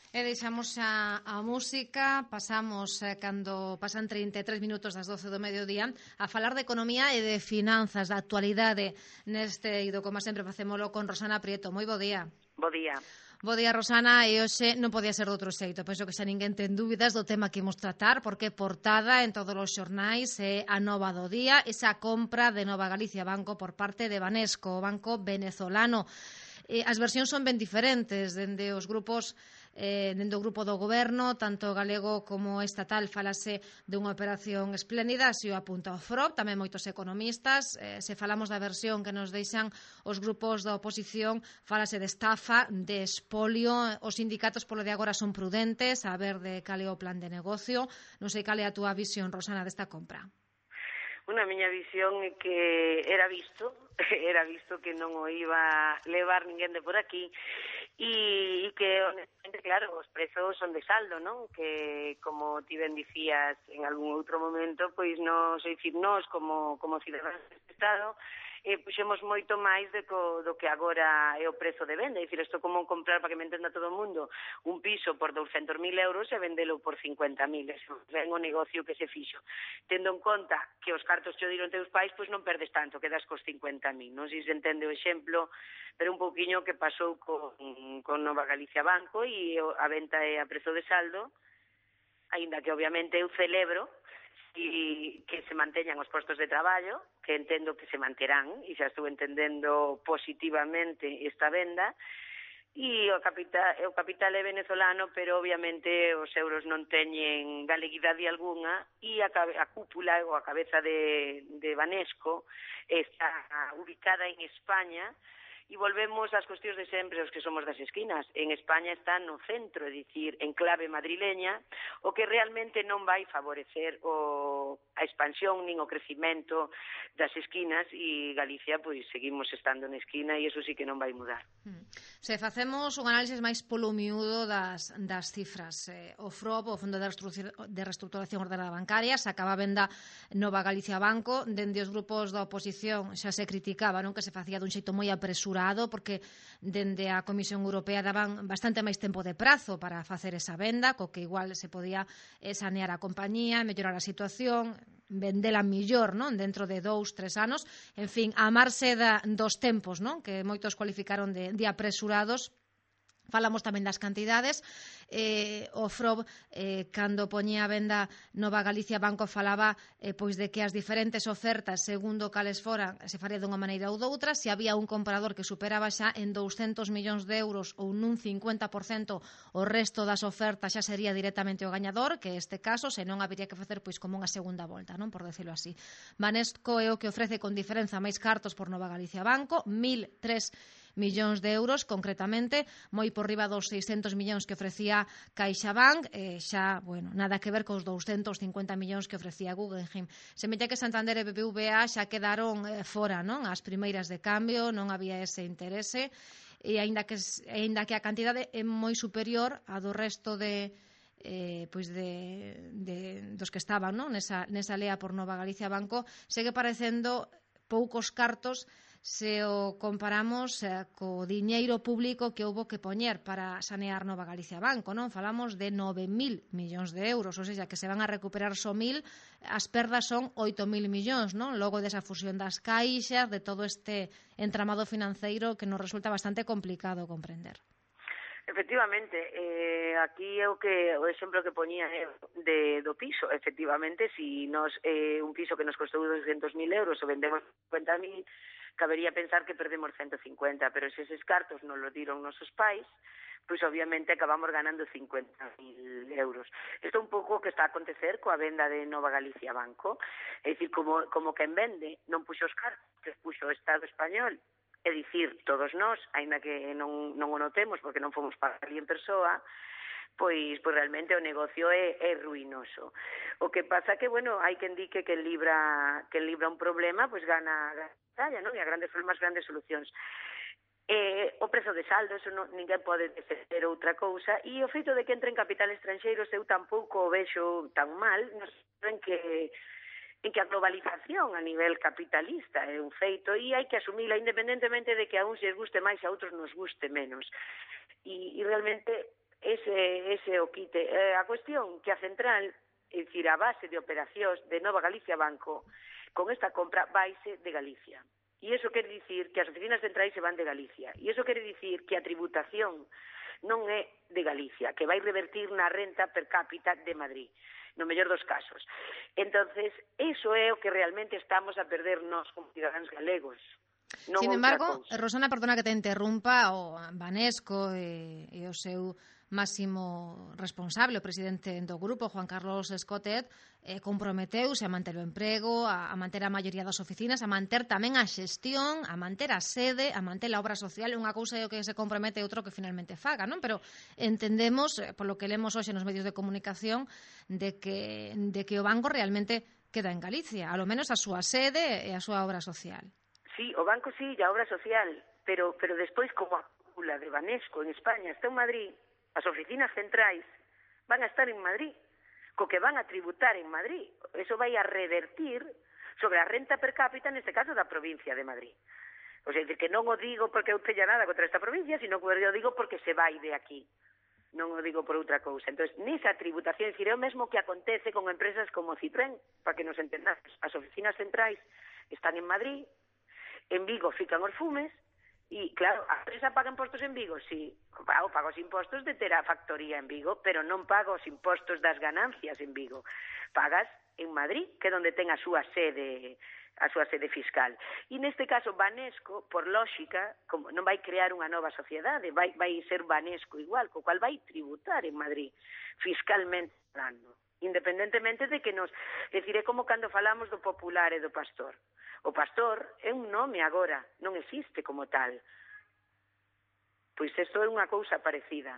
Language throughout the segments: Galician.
E deixamos a música, pasamos, cando pasan 33 minutos das 12 do mediodía, a falar de economía e de finanzas, da actualidade neste eido, como sempre facémolo con Rosana Prieto. Moi bo día. Bo día. Bo día, Rosana, e hoxe non podía ser de outro xeito. Penso que xa ninguén ten dúbidas do tema que imos tratar, porque portada en todos os xornais é a nova do día, esa compra de Nova Galicia Banco por parte de Banesco, o banco venezolano. As versións son ben diferentes, dende os grupos dende o grupo do goberno, tanto galego como estatal, falase dunha operación espléndida, así o apunta o FROB, tamén moitos economistas. Se falamos da versión que nos deixan os grupos da oposición, falase de estafa, de espolio. Os sindicatos polo de agora son prudentes, a ver de cal é o plan de negocio. Non sei cal é a túa visión, Rosana, desta compra. A miña visión é que era visto que non o iba a levar ninguén de por aquí e que, honestamente, claro, os prezos son de saldo, non? Que, como ti ben dicías en algún outro momento, pois nos, é dicir, nós como cidadáns deste Estado, puxemos moito máis do que agora é o prezo de venda. É dicir, isto como comprar, para que me entenda todo o mundo, un piso por 200.000 euros e vendelo por 50.000. Eso é o negocio que se fixo. Tendo en conta que os cartos che o diron teus pais, pois non perdes tanto, quedas cos 50.000. Non sei se entende o exemplo, pero un pouquiño que pasou con Nova Galicia Banco, e a venta é a prezo de saldo, aínda que obviamente eu celebro e que se manteñan os postos de traballo, que entendo que se manterán, e xa estou entendendo positivamente esta venda, e o capital é venezolano, pero obviamente os euros non teñen galeguidade algunha, e a cúpula ou a cabeza de Banesco está ubicada en España. E volvemos ás cuestións de sempre, os que somos das esquinas. En España está no centro, é dicir, en clave madrileña, o que realmente non vai favorecer a expansión nin o crecimento das esquinas, e Galicia, pois, seguimos estando na esquina, e iso sí que non vai mudar. Se facemos un análisis máis polo miúdo das cifras, o FROB, o Fondo de Reestructuración Ordenada Bancaria, sacaba a venda Nova Galicia Banco. Dende os grupos da oposición xa se criticaba, non, que se facía dun xeito moi apresurado, porque dende a Comisión Europea daban bastante máis tempo de prazo para facer esa venda, co que igual se podía sanear a compañía, mellorar a situación, vendela millor, non, dentro de 2-3 anos. En fin, amarse dos tempos, non, que moitos cualificaron de apresurados. Falamos tamén das cantidades. O FROB, cando poñía a venda Nova Galicia Banco, falaba pois de que as diferentes ofertas, segundo cales foran, se faría dunha maneira ou doutra. Se había un comprador que superaba xa en 200 millóns de euros ou nun 50% o resto das ofertas, xa sería directamente o gañador, que este caso, se non, habería que facer pois como unha segunda volta, non, por decirlo así. Banesco é o que ofrece con diferenza máis cartos por Nova Galicia Banco, 1.003 millóns de euros, concretamente, moi por riba dos 600 millóns que ofrecía CaixaBank, xa, bueno, nada que ver cos 250 millóns que ofrecía Guggenheim. Semella que Santander e BBVA xa quedaron fora, non? As primeiras de cambio, non había ese interese, e aínda que a cantidade é moi superior a do resto pois dos que estaban, non, nesa lea por Nova Galicia Banco, segue parecendo poucos cartos se o comparamos co diñeiro público que houbo que poñer para sanear Nova Galicia Banco, non? Falamos de 9.000 millóns de euros, ou seja, que se van a recuperar só 1.000, as perdas son 8.000 millóns, non? Logo desa fusión das caixas, de todo este entramado financeiro que nos resulta bastante complicado comprender. Efectivamente, aquí é o exemplo que poñía do piso. Efectivamente, si nos un piso que nos costou 200.000 euros o vendemos 50.000, cabería pensar que perdemos 150, pero se eses cartos nos lo diron nosos pais, pois obviamente acabamos ganando 50.000 euros. Isto é un pouco o que está a acontecer coa venda de Nova Galicia Banco. É dicir, como quen vende non puxo os cartos, que puxo o Estado español, é dicir, todos nós, aínda que non o notemos porque non fomos para ali en persoa, pois realmente o negocio é ruinoso. O que pasa que, bueno, hai quen di que libra un problema, pois gana batalla, non? E a grandes formas, grandes solucións. O prezo de saldo, eso ninguén pode defender outra cousa, e o feito de que entren capital estranxeiros eu tampouco o vexo tan mal, non sei en que a globalización a nivel capitalista é un feito e hai que asumila independentemente de que a uns lles guste máis e a outros nos guste menos. E realmente ese o quite. A cuestión que a central, é dicir, a base de operacións de Nova Galicia Banco, con esta compra vaise de Galicia. E iso quere dicir que as oficinas centrais se van de Galicia. E iso quere dicir que a tributación non é de Galicia, que vai revertir na renta per cápita de Madrid, no mellor dos casos. Entonces, iso é o que realmente estamos a perder nós como cidadáns galegos. Non Sin embargo, cousa. Rosana, perdona que te interrumpa, o Banesco e o seu máximo responsable, o presidente do grupo, Juan Carlos Escotet, comprometeuse a manter o emprego, a manter a maioría das oficinas, a manter tamén a xestión, a manter a sede, a manter a obra social. Unha cousa é o que se compromete e outro que finalmente faga, non? Pero entendemos, polo que lemos hoxe nos medios de comunicación, de que o banco realmente queda en Galicia, ao menos a súa sede e a súa obra social. Sí, o banco sí, e a obra social, pero despois, como a cúpula de Banesco en España está en Madrid, as oficinas centrais van a estar en Madrid, co que van a tributar en Madrid. Eso vai a revertir sobre a renta per cápita, neste caso, da provincia de Madrid. O sea, que non o digo porque eu teña nada contra esta provincia, sino que o digo porque se vai de aquí. Non o digo por outra cousa. Entón, nesa tributación, é o mesmo que acontece con empresas como Citroën, para que nos entendamos. As oficinas centrais están en Madrid, en Vigo fican os fumes, e, claro, a empresa paga impostos en Vigo, sí, pago os impostos de ter a factoría en Vigo, pero non pago os impostos das ganancias en Vigo. Pagas en Madrid, que é onde ten a súa sede fiscal. E neste caso, Banesco, por lógica, como non vai crear unha nova sociedade, vai ser Banesco igual, co cual vai tributar en Madrid, fiscalmente falando, independentemente de que nos... É dicir, é como cando falamos do Popular e do Pastor. O Pastor é un nome agora, non existe como tal. Pois isto é unha cousa parecida.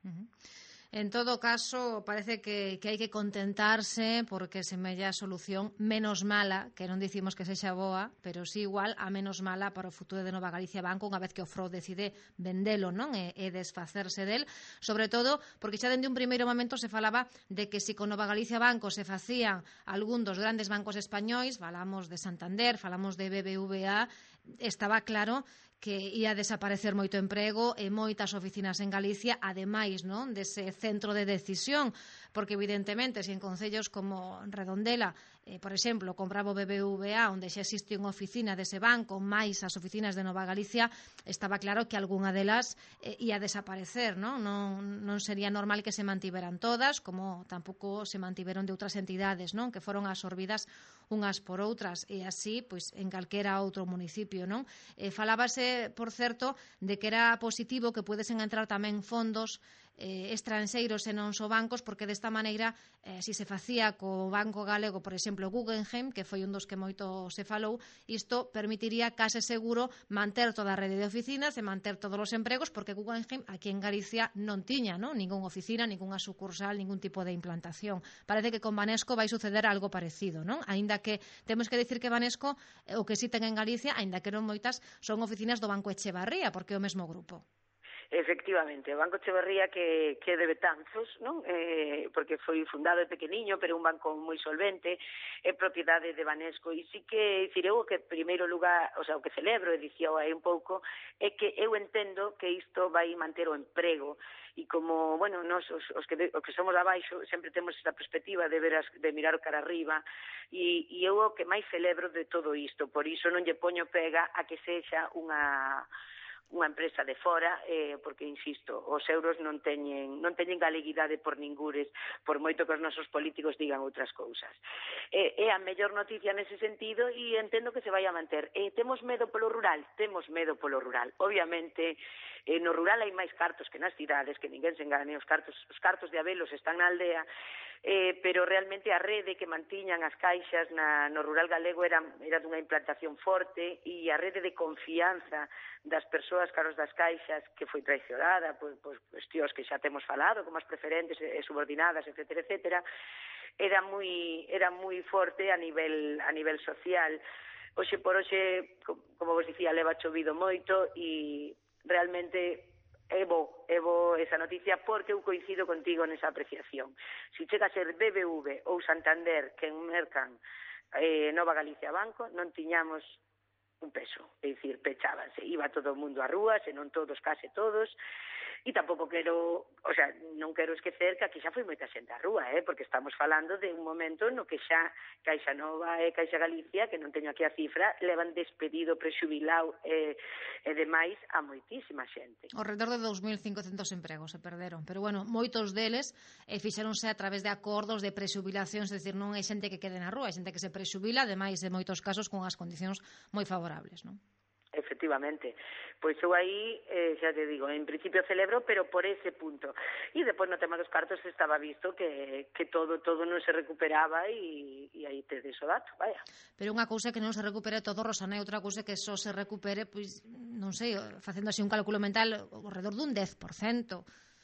En todo caso, parece que hai que contentarse porque semella a solución menos mala, que non dicimos que sexa boa, pero sí igual a menos mala para o futuro de Nova Galicia Banco unha vez que o FROB decide vendelo, non? E desfacerse del, sobre todo porque xa dende un primeiro momento se falaba de que se con Nova Galicia Banco se facían algún dos grandes bancos españois, falamos de Santander, falamos de BBVA, estaba claro que ia desaparecer moito emprego e moitas oficinas en Galicia, ademais, non, dese centro de decisión, porque evidentemente, se en concellos como Redondela, por exemplo, compraba o BBVA, onde xa existe unha oficina dese banco, máis as oficinas de Nova Galicia, estaba claro que algunha delas ia desaparecer, non? Non sería normal que se mantiveran todas, como tampouco se mantiveron de outras entidades, non? Que foron absorbidas unhas por outras, e así, pois, en calquera outro municipio, non? Falábase, por certo, de que era positivo que pudesen entrar tamén fondos estranxeiros e non só bancos, porque desta maneira, se se facía co Banco Galego, por exemplo, Guggenheim, que foi un dos que moito se falou, isto permitiría case seguro manter toda a rede de oficinas e manter todos os empregos, porque Guggenheim aquí en Galicia non tiña, non? Ningunha oficina, ningunha sucursal, ningún tipo de implantación. Parece que con Banesco vai suceder algo parecido, non? Aínda que temos que dicir que Banesco, o que si ten en Galicia, aínda que non moitas, son oficinas do Banco Echevarría, porque é o mesmo grupo. Efectivamente, o Banco Echeverría que de Betanzos, non? Porque foi fundado de pequeniño, pero un banco moi solvente, é propiedade de Banesco, e sí que, dicir, eu que primeiro lugar, o sea, o que celebro, e dicía aí un pouco, é que eu entendo que isto vai manter o emprego, e como, bueno, nós os que somos abaixo sempre temos esta perspectiva de mirar o cara arriba, e eu o que máis celebro de todo isto, por iso non lle poño pega a que sexa unha empresa de fora, porque, insisto, os euros non teñen galeguidade por ningures, por moito que os nosos políticos digan outras cousas. É a mellor noticia nese sentido e entendo que se vai a manter. Temos medo polo rural? Temos medo polo rural. Obviamente, no rural hai máis cartos que nas cidades, que ninguén se engane, os cartos de Abelos están na aldea, pero realmente a rede que mantiñan as caixas no rural galego era dunha implantación forte, e a rede de confianza das persoas caros das caixas que foi traicionada por cuestións que xa temos falado, como as preferentes e subordinadas, etcétera, etcétera, era moi forte a nivel social. Hoxe por hoxe, como vos dicía, leva chovido moito e realmente é bo esa noticia, porque eu coincido contigo nesa apreciación. Se chega a ser BBV ou Santander que enmercan Nova Galicia Banco, non tiñamos un peso, é dicir, pechábanse, iba todo o mundo á rúa, senón todos, case todos, E tampouco quero, o sea, non quero esquecer que aquí xa foi moita xente á rúa, porque estamos falando de un momento no que xa Caixa Nova e Caixa Galicia, que non teño aquí a cifra, levan despedido, prexubilado e demais a moitísima xente. Ao redor de 2.500 empregos se perderon, pero bueno, moitos deles fixeronse a través de acordos de prexubilacións, é dicir, non hai xente que quede na rúa, hai xente que se prexubila, ademais de moitos casos con as condicións moi favorables, non? Efectivamente. Pois eu aí, xa te digo, en principio celebro, pero por ese punto. E depois no tema dos cartos estaba visto que todo non se recuperaba e aí tedes o dato, vaya. Pero unha cousa é que non se recupere todo, Rosana, e outra cousa é que só se recupere, pois, non sei, facendo así un cálculo mental, ao redor dun 10%.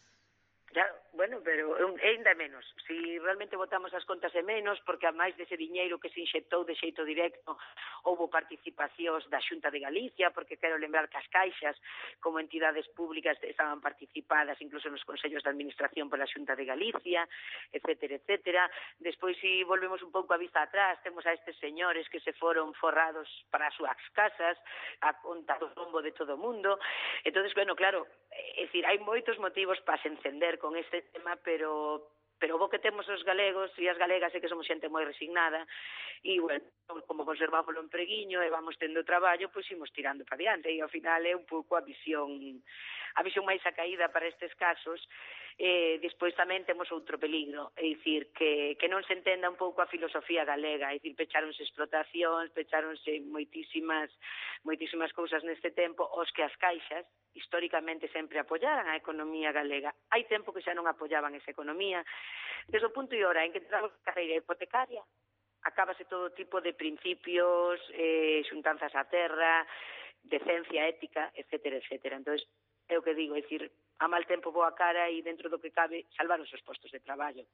Ya, bueno, pero ainda menos. Si realmente votamos as contas é menos, porque a máis dese diñeiro que se inxectou de xeito directo, houbo participacións da Xunta de Galicia, porque quero lembrar que as caixas, como entidades públicas, estaban participadas incluso nos consellos de administración pola Xunta de Galicia, etcétera, etcétera. Despois, si volvemos un pouco a vista atrás, temos a estes señores que se foron forrados para as súas casas, a conta do tombo de todo o mundo. Entonces, bueno, claro, é dicir, hai moitos motivos para se encender con este tema, pero o que temos os galegos e as galegas é que somos xente moi resignada e, bueno, como conservamos o empreguiño e vamos tendo traballo, pois imos tirando para diante e ao final é un pouco a visión máis acaída para estes casos. Despois tamén temos outro peligro, é dicir, que non se entenda un pouco a filosofía galega, é dicir, pecháronse explotacións, pecháronse moitísimas cousas neste tempo, os que as caixas históricamente sempre apoyaran a economía galega. Hai tempo que xa non apoyaban esa economía. Desde o punto e hora en que entramos a carreira hipotecaria, acábase todo tipo de principios, xuntanzas á terra, decencia ética, etcétera, etcétera. Entón, é o que digo, é dicir, a mal tempo boa cara e dentro do que cabe salvar os seus postos de traballo.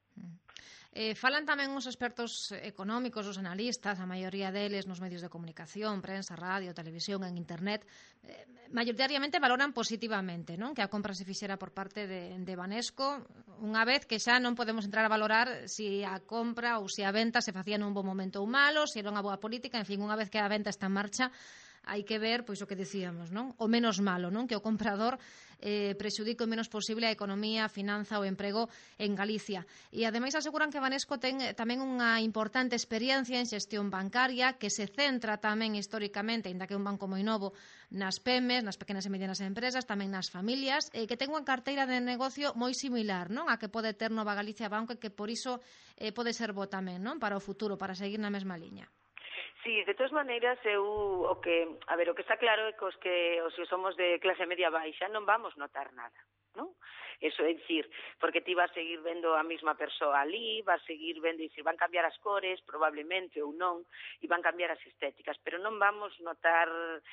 Falan tamén os expertos económicos, os analistas, a maioría deles nos medios de comunicación, prensa, radio, televisión, en internet, maioritariamente valoran positivamente, non? Que a compra se fixera por parte de Banesco, unha vez que xa non podemos entrar a valorar se a compra ou se a venta se facía nun bo momento ou malo, se era unha boa política, en fin, unha vez que a venta está en marcha, hai que ver, pois, o que decíamos, non? O menos malo, non? Que o comprador prexudique o menos posible a economía, a finanza, o emprego en Galicia. E, ademais, aseguran que Banesco ten tamén unha importante experiencia en xestión bancaria que se centra tamén históricamente, ainda que é un banco moi novo, nas PEMES, nas pequenas e medianas empresas, tamén nas familias, que ten unha carteira de negocio moi similar, non? A que pode ter Nova Galicia Banco e que por iso pode ser bo tamén, non? Para o futuro, para seguir na mesma liña. Sí, de todas maneiras, o que está claro é que os que somos de clase media baixa non vamos notar nada, non? Eso é dicir, porque ti vas seguir vendo a mesma persoa ali, vas seguir vendo, e van cambiar as cores, probablemente ou non, e van cambiar as estéticas, pero non vamos notar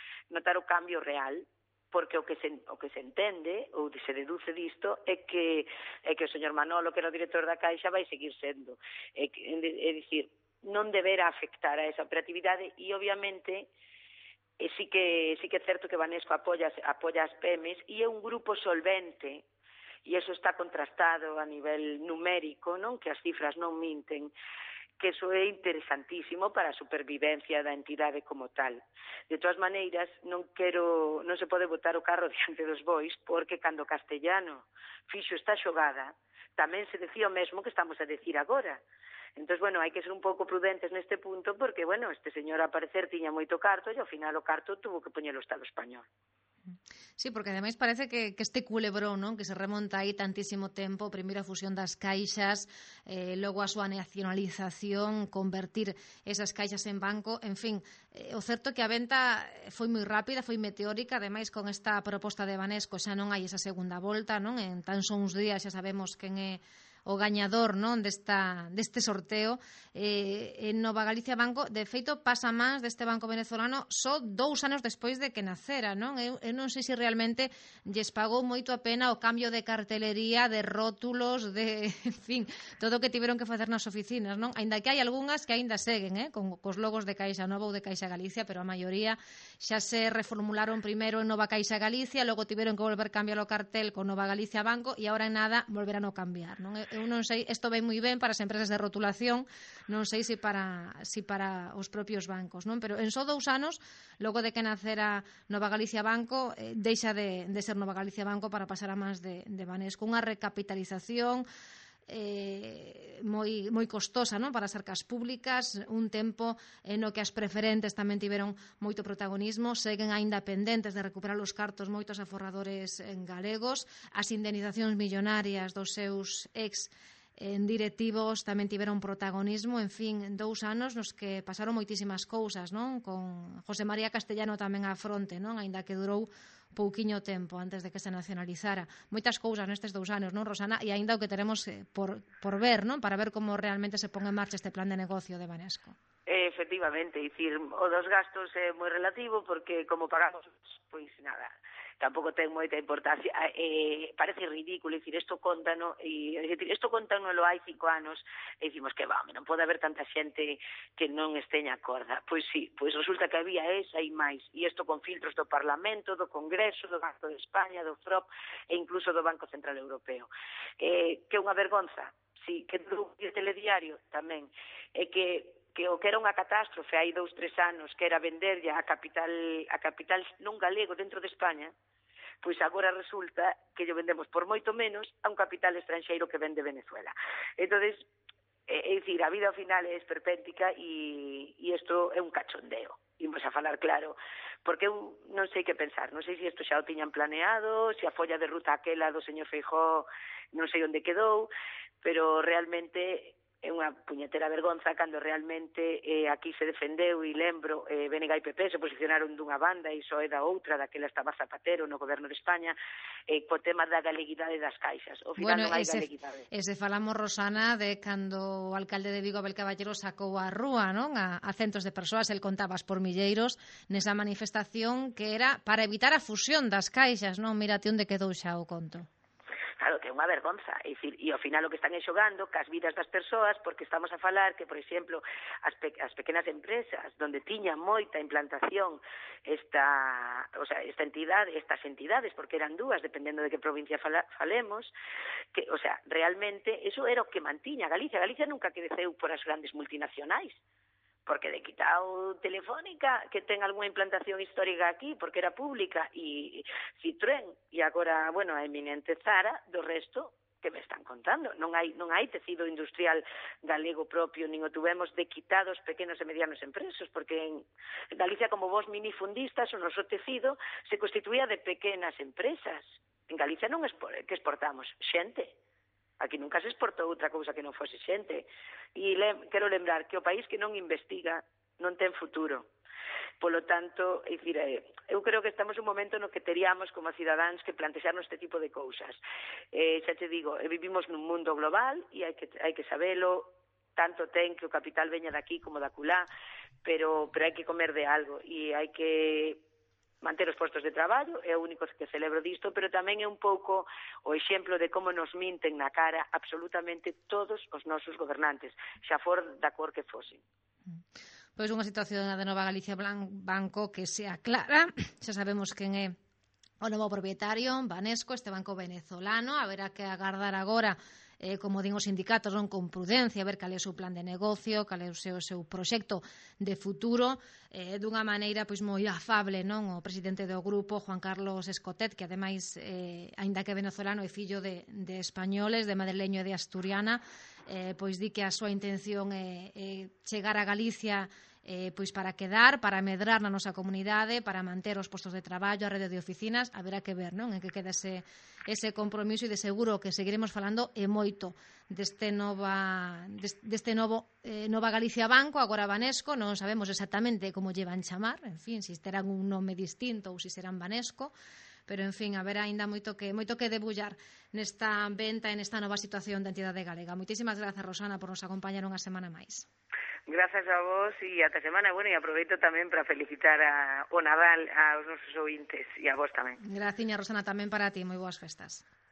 o cambio real, porque o que se entende ou se deduce disto é que o señor Manolo, que era o director da Caixa, vai seguir sendo. É dicir, non debera afectar a esa operatividade e, obviamente, sí que é certo que Banesco apoia as PEMES e é un grupo solvente e eso está contrastado a nivel numérico, non? Que as cifras non minten, que eso é interesantísimo para a supervivencia da entidade como tal. De todas maneiras, non se pode botar o carro diante dos bois, porque cando Castellano fixo esta xogada, tamén se decía o mesmo que estamos a decir agora. Entón, bueno, hai que ser un pouco prudentes neste punto porque, bueno, este señor a parecer tiña moito carto e ao final o carto tuvo que poñer o Estado español. Sí, porque ademais parece que este culebrón, non? Que se remonta aí tantísimo tempo, primeiro a fusión das caixas, logo a súa nacionalización, convertir esas caixas en banco, en fin, o certo é que a venta foi moi rápida, foi meteórica, ademais con esta proposta de Banesco xa non hai esa segunda volta, non? En tan só uns días xa sabemos quen é o gañador, non, deste sorteo. En Nova Galicia Banco, de feito, pasa máis deste banco venezolano só 2 anos despois de que nacera, non? Eu non sei se realmente lles pagou moito a pena o cambio de cartelería, de rótulos, en fin, todo o que tiveron que facer nas oficinas, non? Aínda que hai algunhas que aínda seguen, cos logos de Caixa Nova ou de Caixa Galicia, pero a maioría xa se reformularon primeiro en Nova Caixa Galicia, logo tiveron que volver cambiar o cartel con Nova Galicia Banco e agora en nada volverán a cambiar, non? eu non sei, isto vai moi ben para as empresas de rotulación, non sei se para os propios bancos, non? Pero en só 2 anos, logo de que nacera Nova Galicia Banco, deixa de ser Nova Galicia Banco para pasar a mans de Banesco. Unha recapitalización moi costosa, non, para as arcas públicas, un tempo no que as preferentes tamén tiveron moito protagonismo, seguen aínda pendentes de recuperar os cartos moitos aforradores galegos, as indemnizacións millonarias dos seus ex directivos tamén tiveron protagonismo, en fin, 2 anos nos que pasaron moitísimas cousas, non? Con José María Castellano tamén á fronte, non? Aínda que durou pouquiño tempo antes de que se nacionalizara. Moitas cousas nestes 2 anos, non, Rosana? E aínda o que teremos por ver, non? Para ver como realmente se pon en marcha este plan de negocio de Banesco. Efectivamente, dicir, o dos gastos é moi relativo porque como pagamos, pois nada, tampouco ten moita importancia, parece ridículo, dicir, isto contano, isto contanolo hai 5 anos, e dicimos que non pode haber tanta xente que non esteña acorda. Pois sí, pois resulta que había esa e máis, e isto con filtros do Parlamento, do Congreso, do Banco de España, do FROP, e incluso do Banco Central Europeo. Que é unha vergonza, sí, que do telediario tamén, é que o que era unha catástrofe hai 2-3 anos, que era venderlle a capital non galego dentro de España, pois agora resulta que lle vendemos por moito menos a un capital estranxeiro que vende Venezuela. Entonces, é dicir, a vida ao final é esperpéntica e isto é un cachondeo. Imos a falar claro, porque eu non sei que pensar, non sei se isto xa o tiñan planeado, se a folla de ruta aquela do señor Feijóo non sei onde quedou, pero realmente é unha puñetera vergonza cando realmente aquí se defendeu, e lembro, BNG e PP se posicionaron dunha banda e só é da outra, daquela estaba Zapatero no goberno de España, co tema da galeguidade das caixas. Ao final non hai galeguidade. E se falamos, Rosana, de cando o alcalde de Vigo, Abel Caballero, sacou a rúa, non, a centos de persoas, el contaba por milleiros nesa manifestación que era para evitar a fusión das caixas, non? Mírate onde quedou xa o conto. Claro, que é unha vergonza, é dicir, e ao final o que están é xogando cas vidas das persoas, porque estamos a falar que, por exemplo, as pequenas empresas onde tiña moita implantación estas entidades, porque eran 2, dependendo de que provincia falemos, que, realmente, eso era o que mantiña Galicia. Galicia nunca creceu por as grandes multinacionais, porque de quitado Telefónica, que ten algunha implantación histórica aquí, porque era pública, e Citroën, e agora, a eminente Zara, do resto, que me están contando. Non hai tecido industrial galego propio, nin o tuvemos de quitados pequenos e medianos empresos, porque en Galicia, como vos minifundistas, o noso tecido se constituía de pequenas empresas. En Galicia non que exportamos xente. Aquí nunca se exportou outra cousa que non fose xente. E quero lembrar que o país que non investiga non ten futuro. Polo tanto, eu creo que estamos un momento no que teríamos como cidadáns que plantexarnos este tipo de cousas. Xa te digo, vivimos nun mundo global e hai que sabelo, tanto ten que o capital veña daqui como da culá, pero hai que comer de algo e hai que manter os postos de traballo, é o único que celebro disto, pero tamén é un pouco o exemplo de como nos minten na cara absolutamente todos os nosos gobernantes, xa for da cor que fosen. Pois unha situación de Nova Galicia Banco que se aclara, xa sabemos quen é o novo propietario, Banesco, este banco venezolano, haberá que agardar agora como din os sindicatos, non, con prudencia, a ver cal é o seu plan de negocio, cal é o seu proxecto de futuro, dunha maneira pois moi afable, non, o presidente do grupo, Juan Carlos Escotet, que ademais, aínda que venezolano, é fillo de españoles, de madrileño e de asturiana, pois di que a súa intención é chegar a Galicia pois para quedar, para medrar na nosa comunidade, para manter os postos de traballo, a rede de oficinas. Haberá que ver, non, en que queda ese compromiso, e de seguro que seguiremos falando e moito deste novo Nova Galicia Banco, agora Banesco. Non sabemos exactamente como lle van chamar, en fin, se terán un nome distinto ou se serán Banesco, pero en fin, haberá aínda moito que debullar nesta venta e nesta nova situación da entidade galega. Moitísimas grazas, Rosana, por nos acompañar unha semana máis. Grazas a vos e ata semana, e aproveito tamén para felicitar o Nadal aos nosos ouvintes e a vos tamén. Graciña, Rosana, tamén para ti, moi boas festas.